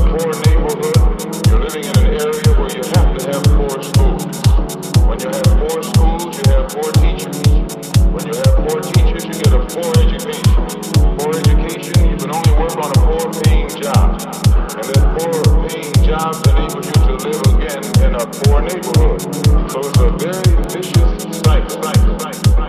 poor neighborhood, you're living in an area where you have to have poor schools. When you have poor schools, you have poor teachers. When you have poor teachers, you get a poor education. Poor education, you can only work on a poor paying job. And that poor paying job enables you to live again in a poor neighborhood. So it's a very vicious cycle.